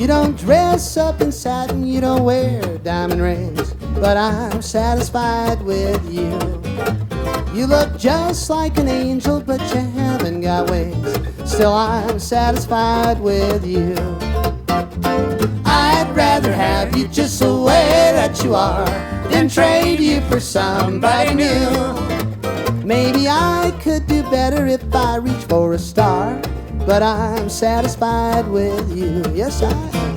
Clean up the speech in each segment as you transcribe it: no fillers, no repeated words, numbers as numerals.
don't dress up in satin, you don't wear diamond rings, but I'm satisfied with you. You look just like an angel, but you haven't got wings. Still, I'm satisfied with you. I'd rather have you just the way that you are than trade you for somebody new. Maybe I could do better if I reach for a star, but I'm satisfied with you. Yes, I am.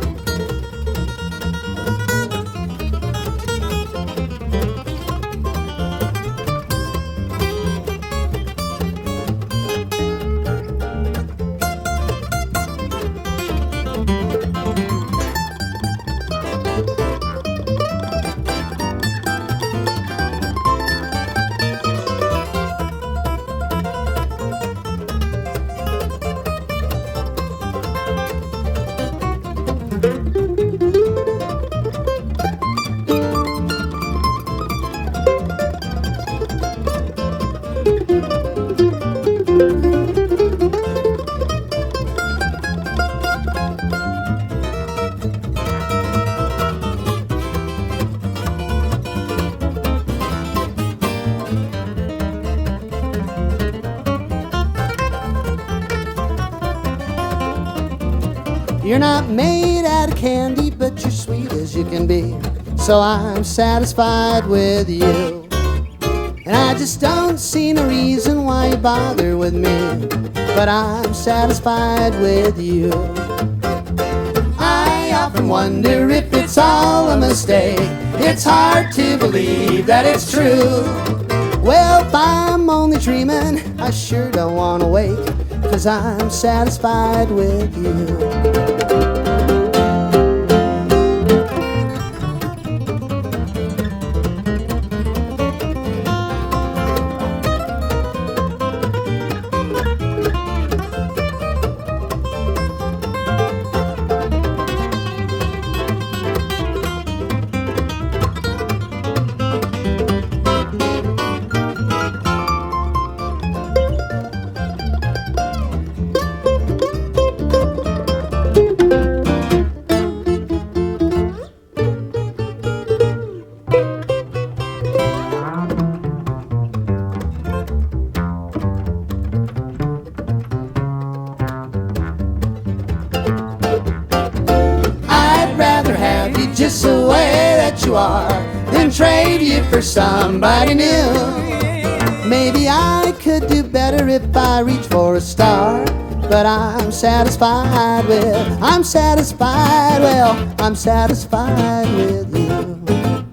You're not made out of candy, but you're sweet as you can be. So I'm satisfied with you. And I just don't see no reason why you bother with me, but I'm satisfied with you. I often wonder if it's all a mistake. It's hard to believe that it's true. Well, if I'm only dreaming, I sure don't want to wake, 'cause I'm satisfied with you. Just the way that you are, then trade you for somebody new. Maybe I could do better if I reach for a star, but I'm satisfied with, I'm satisfied with you.